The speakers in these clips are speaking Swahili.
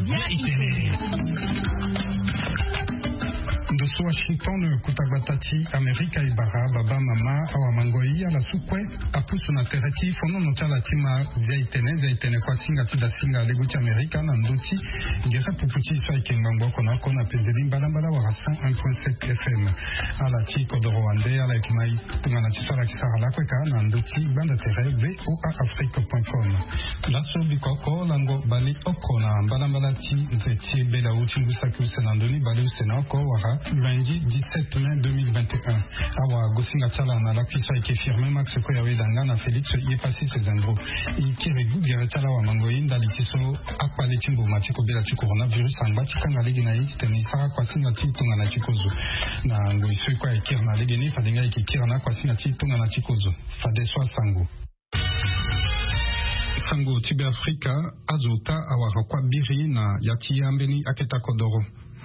vya Itene. Ndoso Washington kutabatati Amerika ibara baba mama awa mangoi ala sukwe apusu na tereti fono no chala tima vya Itene kwa singa tida singa leguti Amerika na ndoti ngera pupuchi sa ikengangwa kona pezeli mbala wa 101.7 FM ala chi kodoro wande ala ikimai tungana chisala kisara la kweka na ndoti banda tere voaafrique.com laso bikoko lango bali okona mbala ti nzeti bela uchi ngusa kusenandoni bali usenako wara lundi 17 mai 2021 awa gosinga tala na la puissance qui firme max ko yawe danga na Félix y est passé ses andro ikirigu diretala wa mangoyi ndalitiso akwale timbo matiko bela ti coronavirus anga tikanga legina yi teni sara kwa singa ti tunga na tikozo na ngoi so kwa ikirna legeni fadenga ikirna kwa singa ti tunga na tikozo fade swa sango tibe Afrika azota awara kwa biri na yati yambeni aketa kodoro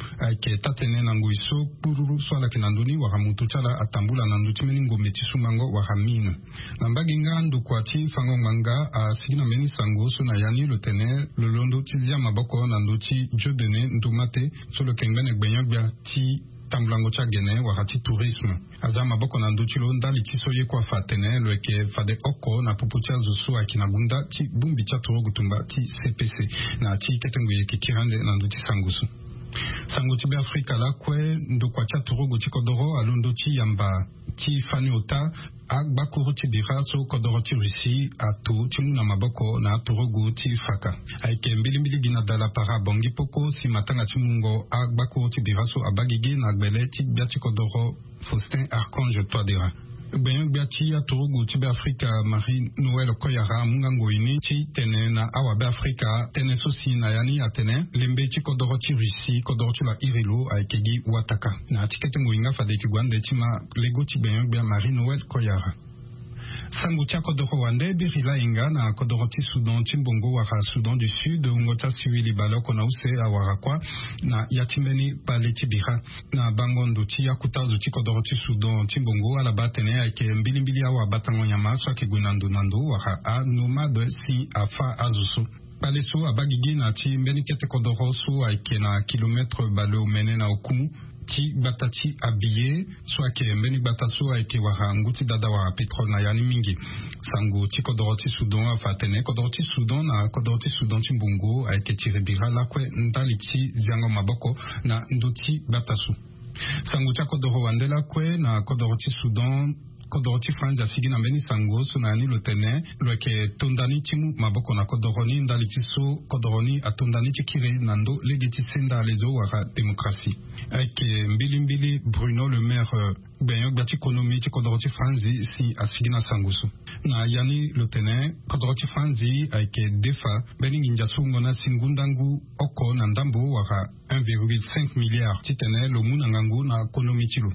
ke tatene na nguiso pururu swala kinanduni wakamutu chala atambula na ndutimeni ngome tisumango wakamino na mbaginga ndukwati fango manga asigina meni sango so na yani lotene lolondo tizia maboko na nduti jodene ndumate solo kengene gbenyagba ti tambulango cha gene wakati tourisme aza maboko na nduchilo ndali kisoye kwa fatene lweke fade oko na pupucha zusu akinagunda ti bumbi cha toro gutumba ti CPC na ti ketengu yeke kirande na nduti sangusu sango tibe Afrika la kwe ndokwa cha toro guti kodoro alundo ti yamba ti faniota agba kuru ti biraso kodoro ti Russi ato ti muna maboko na toro guti faka aike mbili gina dala para bongi poko si matanga ti mungo agba kuru ti biraso abagigi na gbele ti biati kodoro Faustin Archange Toadera ben biati ya toro tibe Afrika Marie Noël Koyara mungango ini ti tene na awa be Afrika tene sosi na yani atene lembe ti kodoro ti Russi kodoro ti la irilo aikegi wataka na tikete ngoinga fade ki gwande ti ma lego ti ben Marie Noël Koyara sangu tia kodoro wande birila inga na kodoro ti Sudan ti mbongo wara Sudan du Sud ngota siwili baloko na use awara kwa na yatimeni pale ti bira na bangondo ti yakutazo ti kodoro ti Sudan ti mbongo ala batene ake mbili awa batango nyama so ake gunando wara a nomade si afa azusu paleso abagigi na ti mbeni kete kodoro so ake na kilometre bale omene na okumu ti batati abiye so ake mbeni bataso ake wara nguti dada wara petrol na yani mingi sango ti kodoro ti Sudan afatene kodoro ti Sudan na kodoro ti Sudan ti mbongo ake ti rebira lakwe ndali ti ziango maboko na nduti bataso sango tia kodoro wandela kwe na kodoro ti Sudan kodoro ti France asigi na mbeni sango so na yani lotene lweke tondani timu maboko na kodoroni ndali ti so kodoroni atondani ti kire na ndo lege ti senda lezo wara demokrasi ake mbili Bruno Le Maire benyo gbati ekonomi ti kodoro ti France si asigi na sangusu na yani lotene kodoro ti France ake defa beni nginja so ngona singundangu oko na ndambo wara 1,5 milliard ti tene lo mu na ngangu na ekonomi ti lo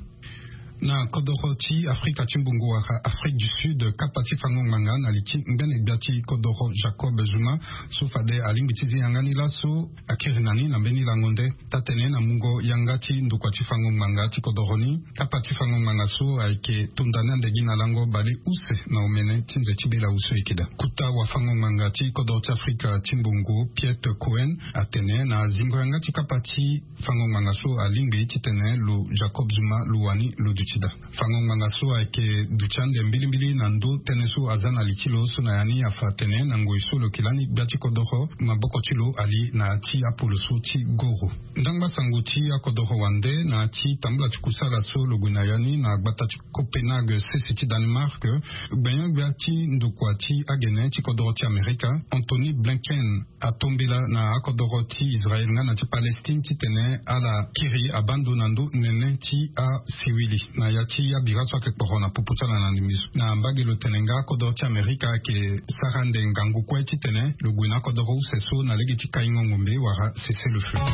na kodoro ti Afrika ti mbongo wara Afrique du Sud kapati fango nganga na liti ngene biati kodoro Jacob Zuma so fade alingi ti yangani laso akirinani na mbeni langonde tatene na mungo yangati ndukwa ti fango nganga ti kodoroni kapati fango nganga so aike tondana ndegi na lango bale use na omene tinze ti bela use ikida kuta wa fango nganga ti kodoro ti Afrika ti mbongo Piet Cohen atene na zingo yangati kapati fango nganga so alingi ti tene lo Jacob Zuma luwani lo chida fango nganga so ake duchande mbili na ndo teneso azana litilo so na yani afatene na ngoiso lo kilani biati kodoro maboko tilo ali na ti apolo so ti goro ndangba sango ti akodoro wande na ti tambula ti kusala so lo guna yani na gbata ti Copenhague sesi ti Danemark benyo biati ndukwa ti agene ti kodoro ti Amerika Anthony Blinken atombela na akodoro ti Israel na ti Palestine ti tene ala kiri abandonando nene ti a siwili na yati ya biraso ake korona pupuchala na ndimisu na mbagelo tenenga kodoro ti Amerika ke sarande ngangu kwe ti tene lo gwina kodoro useso na legi ti kaingo ngombe wara cesser le feu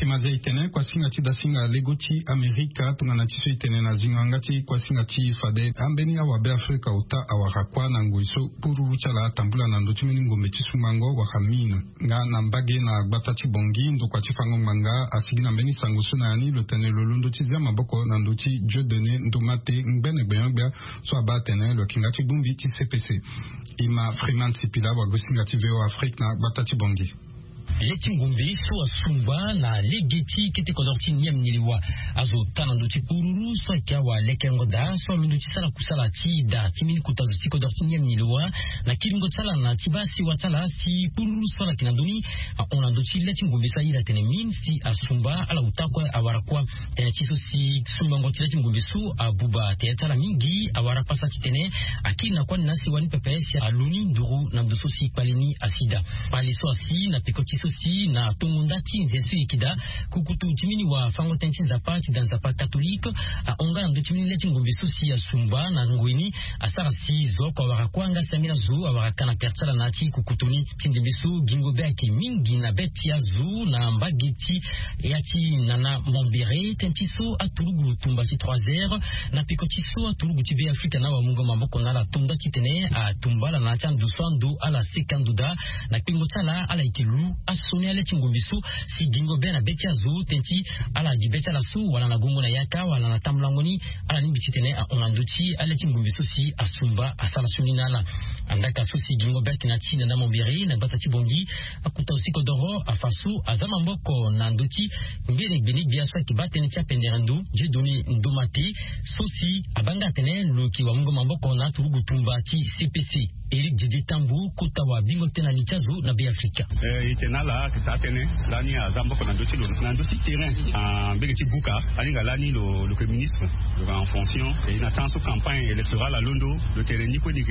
kimaza itene kwa singa chida singa legoti Amerika tungana chiso itene na zingangati kwa singa chi fade ambeni awa be Afrika uta awarakwa na nguiso pururu chala tambula na ndochimini ngombe chisumango wakamino nga na mbage na gbata chibongi ndo kwa chifango manga asigi na mbeni sangusu na yani lotene lolundo chizia maboko na ndochi jodene ndomate ngbene gbenyogba so abatene lo kingati bumbi chi CPC ima Freeman Sipila wa gosinga chiveo Afrika na gbata chibongi Leti ngombe so asumba na legeti kete kodorti nyem niliwa azo tanando ti pururu so kawa lekengo da so mindo ti sala kusala ti da timini kutazo ti kodorti nyem niliwa na kiringo tsala na tibasi watala si pururu so la kinandoni onando ti leti ngombe sa ira tenemin si asumba ala utakwa awarakwa tene ti so si sumba ngoti leti ngombe so abuba te tala mingi awara pasa ti tene akina kwa nasi wani PPS aluni nduru na mdoso si palini asida pali so asi na pekoti so si na tumundati nzesu ikida kukutu timini wa fango tentin zapati dan zapa katolika onga ndo timini leti ngombe susi ya sumba na ngwini asara si zo kwa warakwanga samira zu awarakana pertsala na ti kukutuni tindimbisu gingo beki mingi na beti ya zu na mbageti yati nana mombere tentiso atulugu tumba ti 3h na pikotiso atulugu ti be Afrika na wa mungo mamboko na la tumda ti tene a tumbala na chan du sondo ala sekanduda na pingo tsala ala ikilu soni ale tingombisu si gingo bena betia zu tenti ala di betia la su wala na gongo na yaka wala na tamlangoni ala ni bititene onanduti ale tingombisu si asumba asala sunina la andaka su si gingo bet na tina na mombiri na batati bongi akuta usiko doro afasu azama mboko na nduti ngene beni biaswa ki batene tia penderandu je doni ndomati sosi abanga tene loki wa mungo mamboko na turugu tumbati CPC Eric Didi Tambu kutawa bingo tena ni chazu na be Afrika itenala kitatene lani azamboko na ndoti terrain en begeti buka alinga lani le ministre en fonction et il attend sa campagne électorale à Londo le terrain niko ni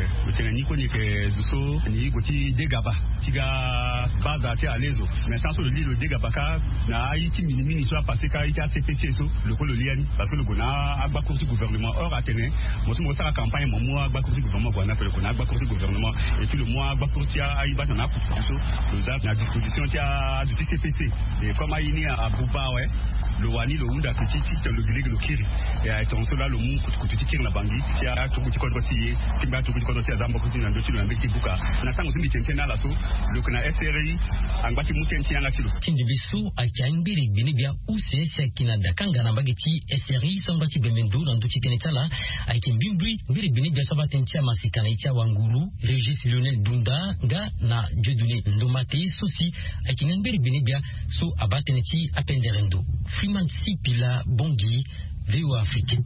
que zuso ni goti degaba tiga baza ti alezo mais tant sur le degaba ka na aiti minimini soit passé ka ita CPC so le ko le liani parce que le gona agba courti gouvernement or atene mo sa campagne mo agba courti gouvernement gona pe le gona agba courti gouvernement et puis le mois agba courti aiba na pour la disposition du CPC et comme aïni à Bouba ouais le wani le unda petit le glig le kiri et à ton cela le mou kuti kiri na bangi ti a to kuti kodoti timba to kuti kodoti azamba kuti na ndoti na mbeki buka na tango zimbi tentena la so le kana SRI angati mutenti anga tilo tindi bisu akyangbiri binibia UCS kina dakanga na bageti SRI songati bemendo na ndoti tenetala aikimbimbi mbiri binibia sabatentia masikana icha wanguru Regis Lionel Dunda nga na Dieudonné Ndomate sosi aikinambiri binibia so abateneti apenderendo Freeman Sipila Bongi VOA Afrique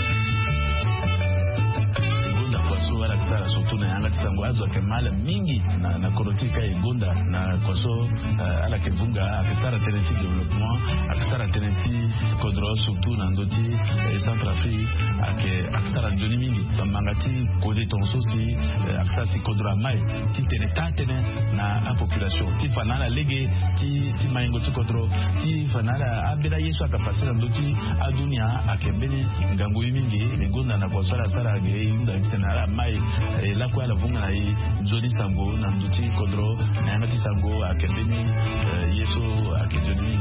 surtout na yanga tisango azo kemala mingi na korotika igonda na kwaso ala kevunga akisara teneti development akisara teneti kodro surtout na ndoti Centrafrique akisara njoni mingi mangati kode tonso si akisara si kodro mai ti tenetane na population ti fanala lege ti maingo ti kodro ti fanala abira yesu akapasira ndoti adunia akembeni ngango mingi igonda na kwaso ala sara ge inda tenara mai la kwa la vunga na nzoni sango na nduti kodro na yangati sango akembeni yesu akejoni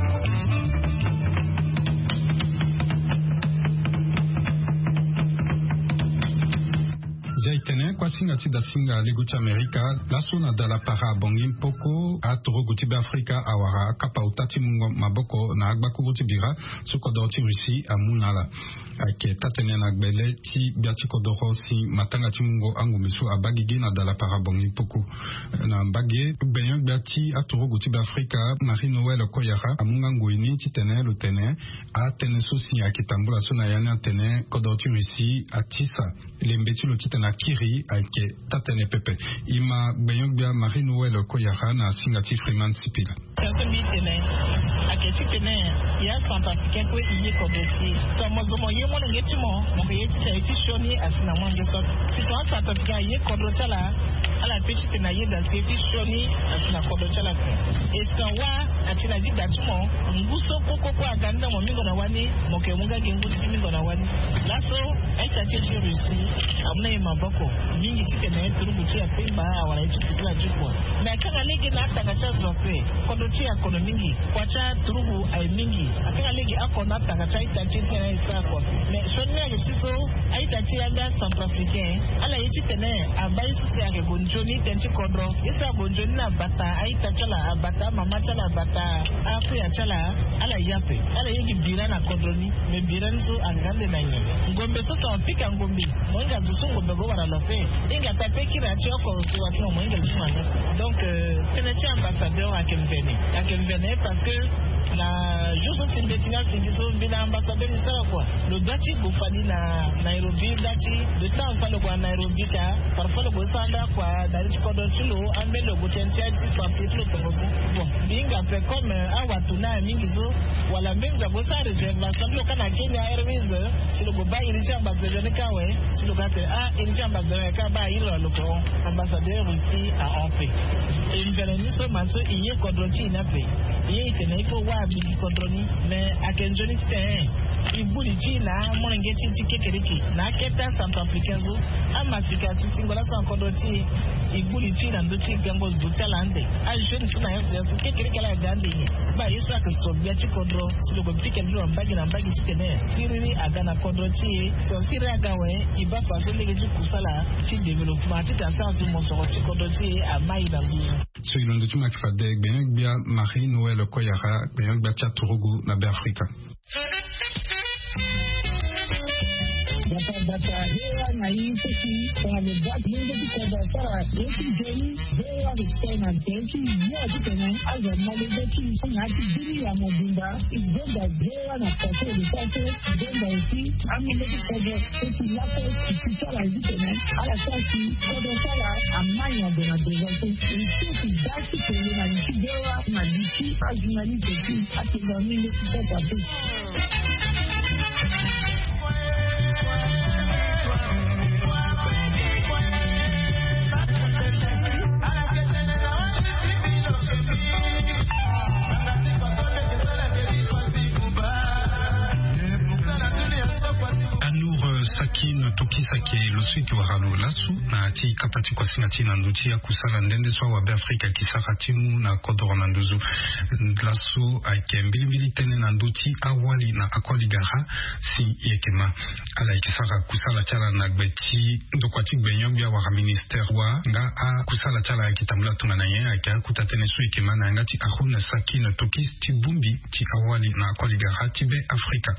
Jaitene kwa singa tida singa leguti Amerika laso na dala para bongi mpoko atoro guti be Afrika awara kapa utati mungo maboko na agbaku guti bira suko dorti Rusi amunala ake tatene na gbele ti biati kodoro si matanga ti mungo angu misu abagigi na dala para bongi mpoko na mbage benyo biati atoro guti be Afrika Marie Noël Koyara amunga nguini ti tene lo tene a tene sosi akitambula so na yana tene kodorti Rusi atisa lembeti lo titena kiri ake tatene pepe ima benyongbia Marie Noël Koyara na singati Freeman Sipila Kansembi tene aketi tene ya Centrafrique ko iye kodoti tomozomo ye mo ngeti mo mo ye ti shoni asina mo ngeso situation Centrafrique ye kodotala ala pechi tena yeda sketi shoni asina kodo chala eskawa atina di datumo nguso koko kwa aganda mo mingo na wani moke munga gengu di mingo na wani laso aita chechi rusi amna imabako mingi chike na turubu chia pemba wala chike kila jukwa na kanga legi na ata gacha zope kodo chia kono mingi kwacha turubu ay mingi akanga legi ako na ata gacha ita chike na isa kwa me shoni ya getiso aita chia da Centrafricain ala yechi tene abai susi ya gonjoni tenchi kodro isa gonjoni na bata aita chala abata mama chala bata afu ya chala ala yape ala yegi bira na kodroni me bira nso angande na nye ngombe sosa wapika ngombe mwenga zusu ngombe go wala lope inga tape kira chioko so watu mwenga zumane donc tenechi ambassadeur akemvene parce que la juste Simbetina Sindiso Bina ambassadeur isara quoi le dachi gufani na Nairobi dachi de temps fa le kwa Nairobi ka parfois le bosanda kwa dachi kodo chulo ambe le gotentia di sapitlo tomoso bon binga fait comme awatuna mingizo wala mbenza bosa réservation lo kana Kenya Airways si le goba initia ambassadeur kawe si le gate initia ambassadeur ka ba ilo le ko ambassadeur aussi à OP et il vient so manso iye kodroti na pe iye itena ifo wa bigi kodroni mais akenjoni tete ibuli china monenge chichi kekeriki na keta Centrafricain zo amasika tingola so kodroti ibuli china ndochi gango zuchalande a jeune suna yeso kekeriki la gande ba yeso akaso biachi kodro silo go pike ndo mbagi na mbagi tene siriri agana kodroti so siriri agawe iba faso legeji kusala chi development ta sansu mosoro chi kodroti amai na ndu so ilondo tuma kifade gbenyok bia Marie Noël Koyara gbenyok bia Chaturugu na Afrika Bata hewa na yipeki kwa lebati mungu kikoda sara yeki jeni hewa lukena teki yaki tena aza malebeki ngati dini ya mobimba igomba hewa na kase lukase igomba isi amileki kodo teki lako ikisala yitene ala kasi kodo sara amanya dona devote isi daki kwenye na yiki hewa na yiki ajunali teki atinga mingi kikoda teki Sakine Tokisake Loswiki Waralo Lasu na ati kapati kwa sinati na nduti ya kusala ndende swa wabe Afrika kisaka timu na kodoro na nduzu Lasu aike mbili tene na nduti awali na akwali gara si yekema ala ikisaka kusala chala na gbeti ndokwati gbenyobia waka minister wa nga a kusala chala kitamula tunga na ye ake kutatene su yekema na ngati ahuna Sakine Tokis tibumbi ti awali na akwali gara tibe Afrika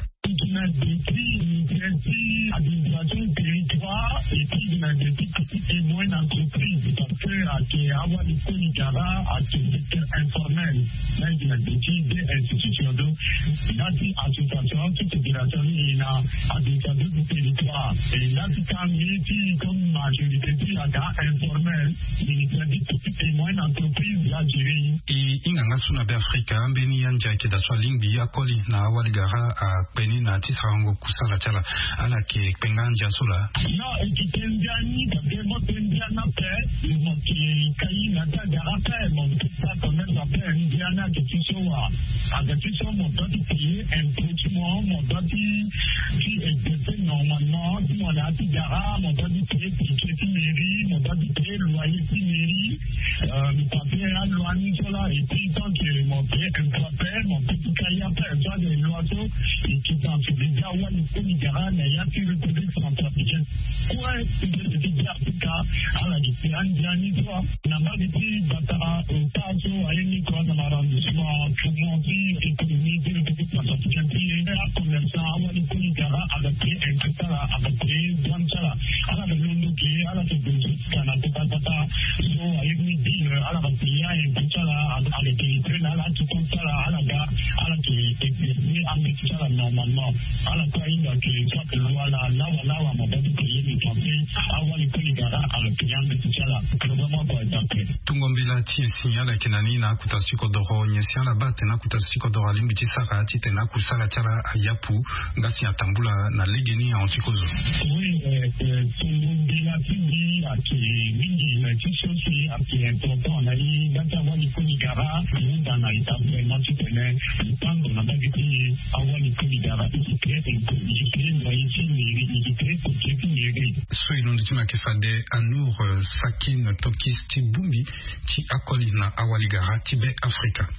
administration territoire et puis de la petite et moyenne entreprise parce que à avoir des conigara à ce secteur informel là il y a des institutions donc là c'est association toute fédération et la administration du territoire et là c'est quand même comme majorité c'est la informel ministère des petites et moyennes entreprises là géré et inganga suna be Afrika mbeni yanja kida swalingbi yakoli na awali gara a peni na tisango kusala chala ala ke penganja sula no ekitenjani kabemo tenjana pe mo ki kai na da rapper mo ta connaître après indiana que tu sois avec tu sois mon petit pays imputement mon petit qui est normalement mon la tigara mon petit pays qui mairie mon petit pays loyer qui mairie le papier à loyer cela et puis tant que mon pays impropre mon petit kai après toi des loiseaux et qui dans ce déjà ouais le tigara mais ya qui République centrafricaine. Ouais, c'est des Africa à la Indiani, toi, n'a pas dit Batara au Tazo, à une école dans l'arrondissement, pour monter l'économie de République centrafricaine, et un commerçant, à une Konigara, avec un Katara, avec Dwansala, à la Londouki, à la Télévision, à la Tata, so, à une ville, à la Batia, et Butala, à la Télévision, à la Tukonsala, à la gare, à la Télévision, à la normalement, à la Kaïda, qui est soit que lawa mabadi kwenye kampi awali kunigara alipiyanga tuchala programa kwa exemple tungombela tie signala kenani na kutasiko doro nyesiala bate na kutasiko doro limbi tisaka tite na kusala chala ayapu ngasi atambula na legeni ya ontikozo oui tungombe Tindi, qui Mingi, qui aussi, qui est important, on a eu d'Atawa Nikonigara, nous dans la étape vraiment tu connais, le temps qu'on a pas dit Awa Nikonigara, qui crée une réalité, qui crée pour qui est Soy Lunditima Kefade, Anour Sakin Tokisti Bumbi, qui Akolina Awaligara, Tibet, Africa.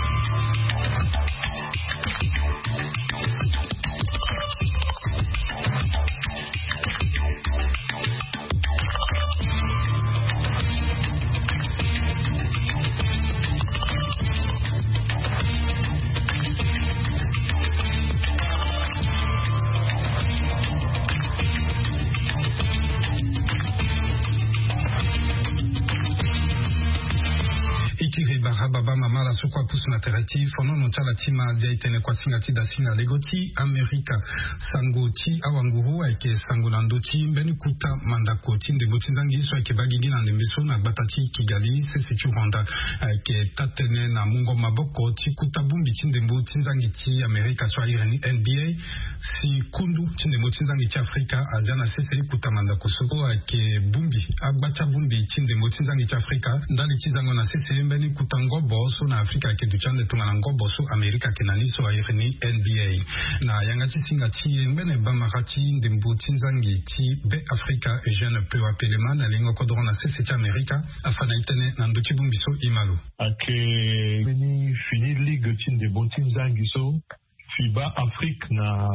Baba mama la sokwa pusu na terati fono no chala tima zia itene kwa singati da singa legoti Amerika sangoti awanguru aike sangolandoti mbeni kuta mandako tinde botinzangi iso aike bagigi na ndembeso na batati Kigali sese Rwanda aike tatene na mungo maboko ti kuta bumbi tinde botinzangi ti Amerika so ireni NBA si kundu tinde botinzangi ti Afrika azana sese kuta mandako soko aike bumbi agbata bumbi tinde botinzangi ti Afrika ndali tizango na sese mbeni kuta ngobo so na Afrika ke duchande tunga na ngobo so Amerika ke nani so ayireni NBA na yangati singa ti mbene bamarati ndembo tinzangi ti be Afrika jeune peu apelema na lingo kodoro na sese ti Amerika afana itene na ndochi bumbiso imalo ake meni fini ligue ti ndembo tinzangi so FIBA Afrique na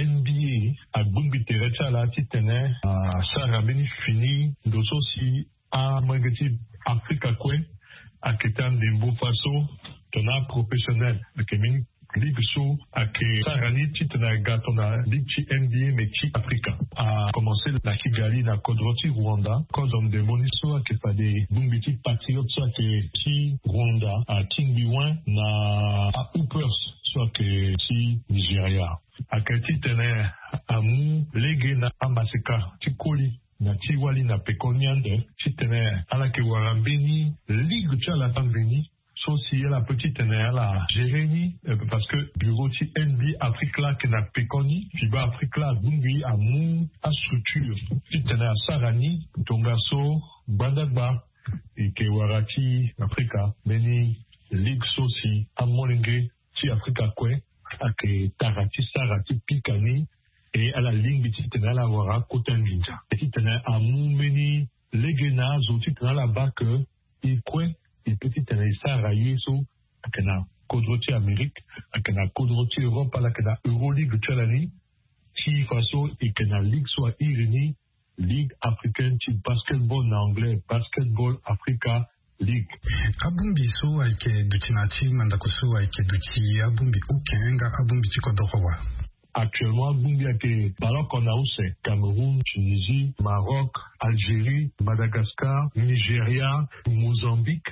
NBA a bumbi terecha la ti tene sara meni fini ndoso si a mangati Afrika kwe aketan dembo faso tona professionnel ke min ligue so ake sarani titna gatona ligue NBA mais chi Africa a commencé la Kigali na Kodroti Rwanda cause on de moniso ake pa de bumbiti patriots so ake chi Rwanda a Tingbiwan na a Hoopers so ake chi Nigeria ake titene amu lege na Amaseka tikoli na tiwali na pekoniande titene ala ke warambeni ligue tu ala tambeni so si la petite ne ala géreni parce que bureau ti NB Afrique là que na pekoni FIBA Afrique là bungi amu a structure titene a sarani tongaso bandagba et ke warati Africa meni ligue so si amolenge ti Africa kwe ake tarati sarati pikani et à la ligne petit tena la wara kotanginja petit tena amumeni legena zoti tena la ba que il kwe il petit tena sa raye so akena kodroti Amérique akena kodroti Europe ala kena Euroleague chalani ti faso et kena ligue so irini ligue africaine ti basketball na anglais basketball Africa League abumbi so aike dutinati mandako so aike duti abumbi ukenga abumbi ti kodorowa. Actuellement, Bumbi a été alors qu'on a aussi Cameroun, Tunisie, Maroc, Algérie, Madagascar, Nigeria, Mozambique,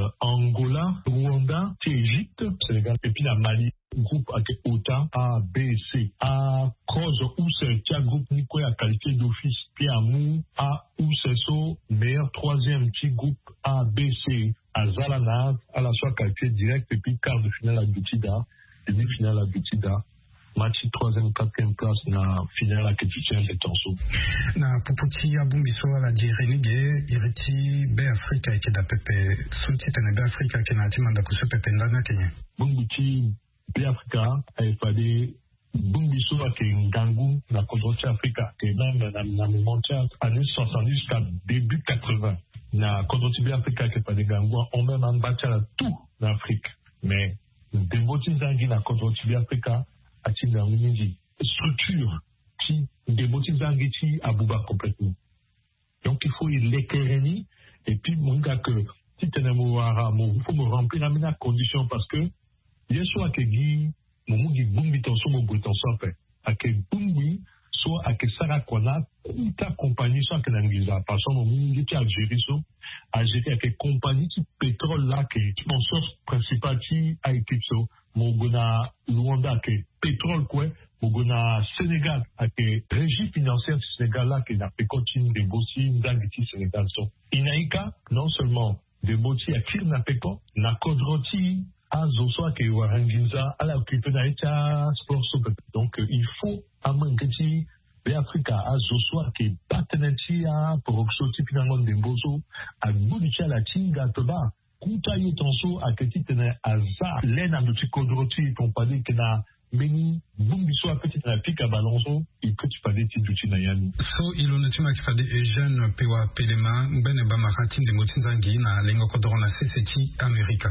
Angola, Rwanda, Égypte, Sénégal, et puis la Mali. Groupe a été OTA, A, B, C. A cause où c'est un groupe Nico à qualité d'office, puis à Mou, A, où c'est so, meilleur troisième petit groupe A, B, C. À Zalana, à la soit qualité directe, et puis quart de finale à Boutida, demi-finale à Boutida. Match 3e, 4e place na finale à Kétichen de Tanso. Na Puputi Abumbiso la Direnige, Iriti Be Africa et da Pepe, Souti Tene Be Africa qui n'a timanda kusu Pepe Ndana Kenya. Bumbuti Be Africa a effadé Bumbiso a ke Ngangu na Kodroti Africa, que même na montia années 70 jusqu'à début 80. Na Kodroti Be Africa qui a effadé Ngangu, on même en bâti à tout l'Afrique. Mais des motifs d'Angui na Kodroti Be Africa, a-t-il dans structure qui démotive Zangiti à Bouba complètement. Donc il faut l'éclairer et puis mon gars que si tu n'as il faut me remplir la même condition parce que il y a soit que Guy mon Guy Bumbi ton son mon bouton soit fait à que Bumbi soit à que Sarakwana ta compagnie soit que l'Anglisa par exemple mon Guy qui a géré ça a géré à que compagnie qui pétrole là que sponsor principal qui a équipe ça Mogona Luanda que pétrole quoi Mogona Sénégal à que régie financière du Sénégal là que n'a pas continué de bosser d'agriculture Sénégal so inaika non seulement de bosser à qui n'a pas na kodroti à zoso que waranginza à la occupé na eta sport so donc il faut amangati Africa azoswa ke patenechia porokso tipinango ndembozo agudicha la chinga toba kuta yetonso aketitene aza lena nduti kodroti kompadi kena meni bumbiso aketitene apika balonso ikuti pade tiduti na yami so ilonetima kifade Eugène pewa pelema mbene bamarati ndemotinzangi na lengo kodoro na CCT America.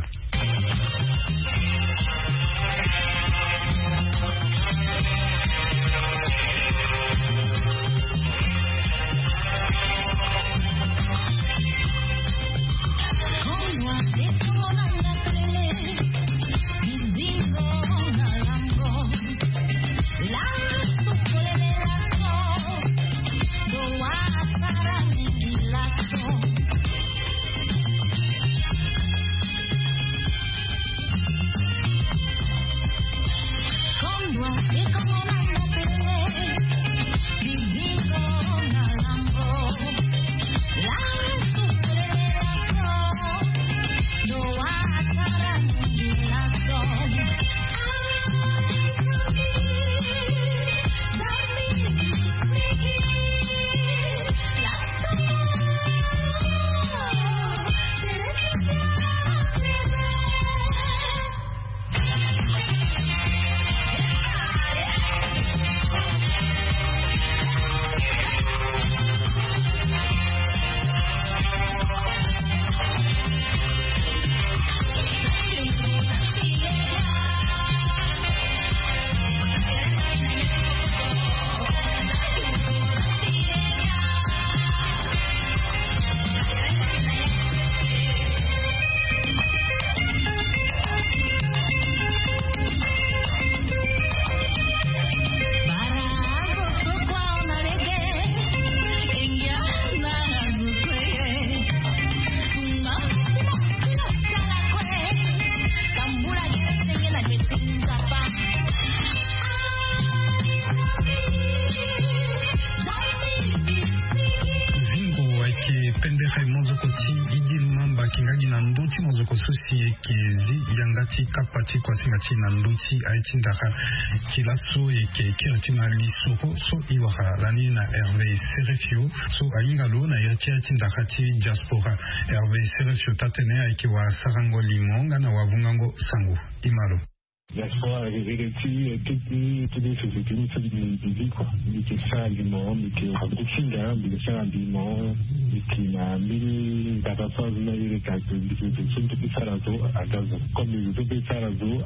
Kapati kwa singati na nduti aitindaka kilaso eke kiratima lisoko so iwaka lani na Hervé Serefio so ayingalo na irati aitindaka ti diaspora Hervé Serefio tatene aikiwa sarango limonga na wavungango sangu imalo. Diaspora Egereti, toutes les sociétés, nous sommes des vies, quoi. Nous sommes aliment, nous sommes abrutinga, nous sommes aliment, nous sommes mille d'abord, nous avons les cartes, nous sommes tous les salados à gaz, comme nous sommes tous les salados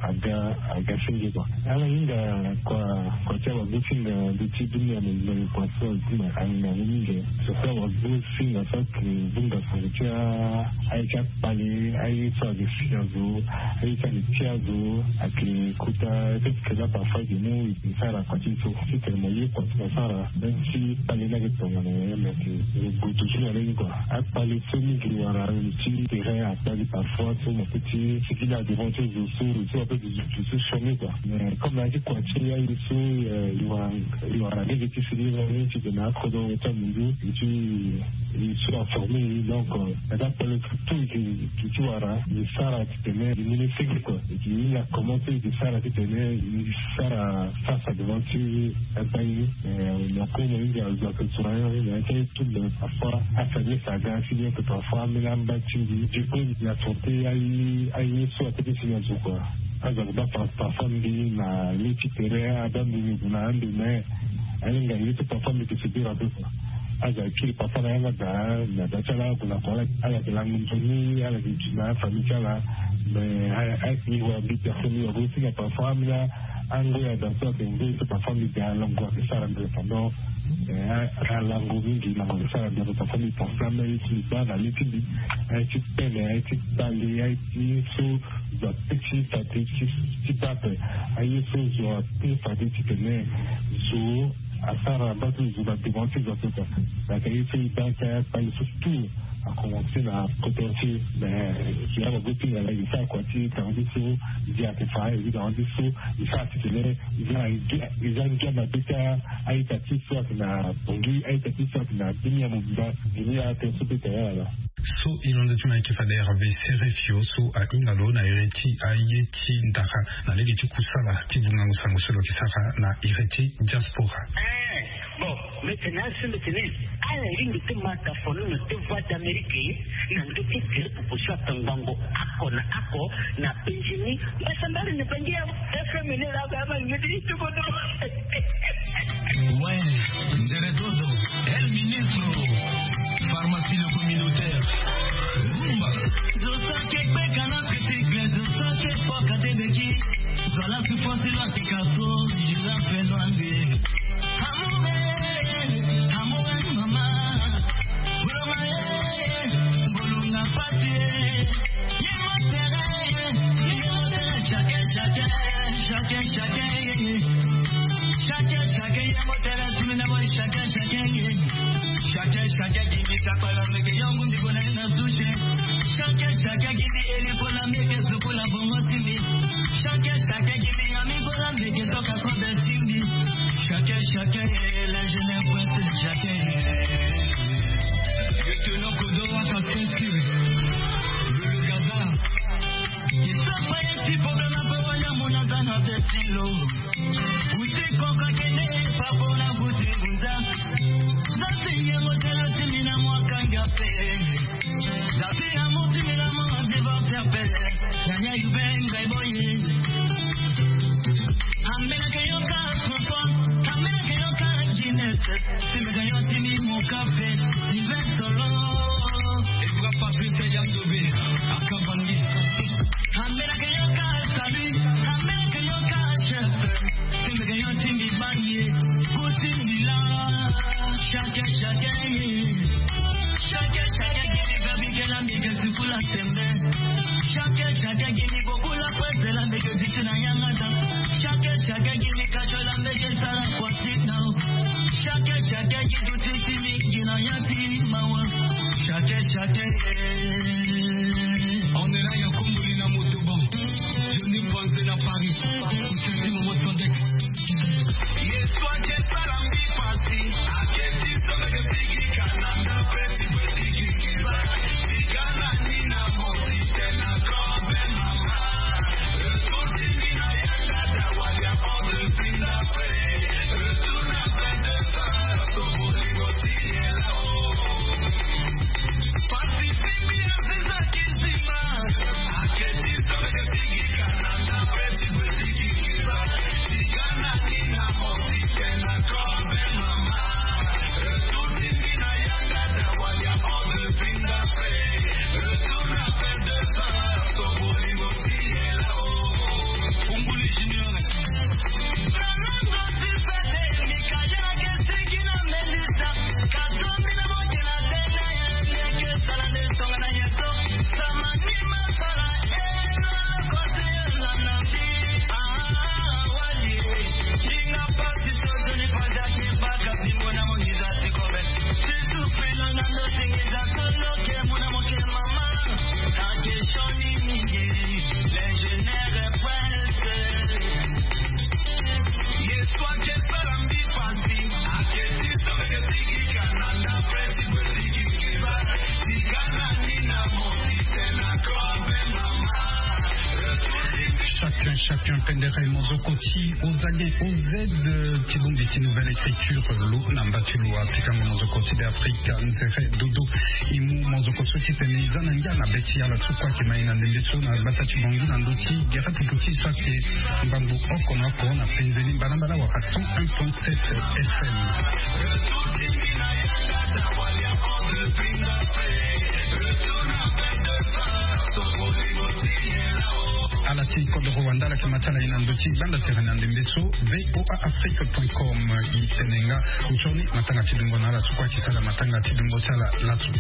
à gaz, quoi. Alors, il y a quoi, tu as abrutinga, de type de mien, mais quoi, ça, à une ligne, ce soit abrutinga, ça, que vous avez fait, avec un palais, avec ça, des fiazos, avec ça, des fiazos, avec kuta kila parfois de nous il fait la partie sur le moyen quand on fait même si pas les là que on a mais que toujours aller quoi à parler semi qui aura un petit terrain à parler parfois sur mon petit ce qu'il a devant tout sur un peu de chemin quoi mais comme la dit quoi il y a il aura des petits filets qui de macro dans le temps il sera formé donc d'après le tout qui tu aura il sera tu tenais il est quoi et il a commencé de faire la télé, il sera face à devant un pays, il a comme il a été tout le parfois affaibli sa gamme, finir que parfois, mais là, du coup, il a sauté à y soit à signature quoi. Alors, parfois, il a l'étiqueté à donner une ande, mais il a eu parfois de se dire un peu quoi. Alors, puis parfois, il y a des gens qui ont la montagne, à la culture familiale, mais il y a des personnes qui ont aussi parfois, il y a un gars dans ce pays, parfois, il y a un langage qui s'arrête pendant un langage qui s'arrête parfois, il pense à mais il va dans l'étude, il peine, il balai, il sous la petite statistique, il tape, il sous la petite statistique, sous à Sarah Batou, vous avez démontré dans ce cas. La qualité est pas surtout à commencer à potentiel, mais il y a beaucoup de gens qui quoi, tu as rendu sous, il y a des failles, il y a rendu sous, il y a il y a une gamme d'État, à étatique, soit qu'il a pondu, à étatique, soit qu'il a démis à mon bout, il y a un peu de terrain là. So ilondetuma ikifade Hervé Serefio so a ingalo na ireti ayeti ndaka na legiti kusala kivunga musango solo kisaka na ireti diaspora. Bon, maintenant, c'est maintenant. À la ligne de Matafono, de voix d'Amérique, n'a pas été tiré pour pousser à Tangango, Ako, na Péjini, mais ça m'a dit, FMN, là, il me dit tout le monde. Ouais, Ndere Dodo, El Ministro, pharmacie le communautaire. Rumba. Je sens que Bekana critique, je sens que Foka Debeki, voilà que Fonsi l'a Picasso, je l'ai fait loin de. Amore, mama, Bromae, Bolunga Patie, Yemotere, chacun, qui dit ça par la mec, Yongu, dit qu'on a une touche. Chacun qui dit Eli pour la mec, c'est pour la bonne timbi. Chacun qui dit Ami pour la mec, c'est au cas de timbi. Chacun, la jeune pointe, chacun. Et que nos codos à ta ceinture. Le gaza. Il s'appelle un petit problème à Pawaya, mon antenne à Tessilo. Où c'est qu'on va gagner, pas pour la boutique, vous avez. On est là, il y a Kombolina Motoban. Je n'ai pas de la Paris. Vous savez, mon mot de deck. Yes, toi, j'ai pas la vie facile. À quel type de mec que tu cananda, petit petit qui va. Si cananina, mon système, encore ben maman. Le tour du mina, y'a la dawa, y'a pas de fin d'après. Le tour n'a pas de fin, ton beau négocier là-haut. Chacun pendere mozokoti ozali ozed tibongiti nouvelle écriture lo nambatilu apikanga mozokoti de Afrika nzere dodo imu mozokoso tipene izana ngana beti ala tsukwa kimaina ndembeso na batati bongi na ndoti gera puputi swate mbangu okono akona penzeli mbarambara wa 101.7 FM. À la tine Code Rwanda, la Kamatala Inandoti, Banda Terena Ndembeso, voaafrique.com, Itenenga, Uchoni, Matanga Tidungona, la Sukwa Kitala, Matanga Tidungotala, Latu.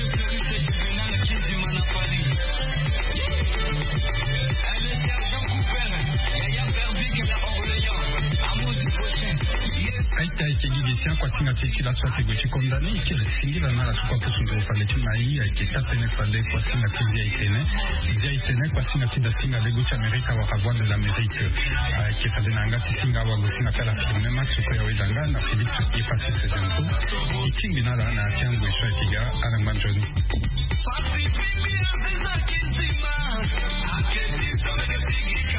Aïta et Guigétien, quoi signati la soit égoti condamné, qui est single à la sous pour Paleti Maï, qui est tapé Fallé, quoi signati Ziaïtene, quoi signati de Singa, l'égoti Amérique, à Wakawa de l'Amérique, qui est Fadenanga, Singa, Wagosin, à la firme, Max, Koyoidanga, na Félix, qui est passé ce bientôt, et Kingina, la Tiango, et Chatiga, à la Manjoni.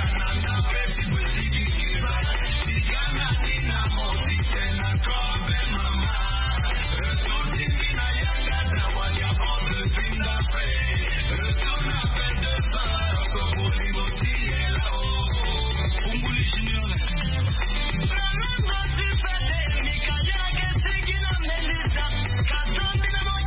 Canada, mama.